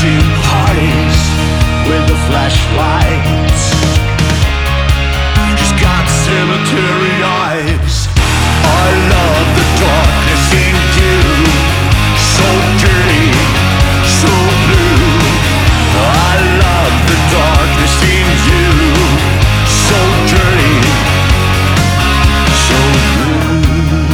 crazy parties with the flashlights. She's got cemetery eyes.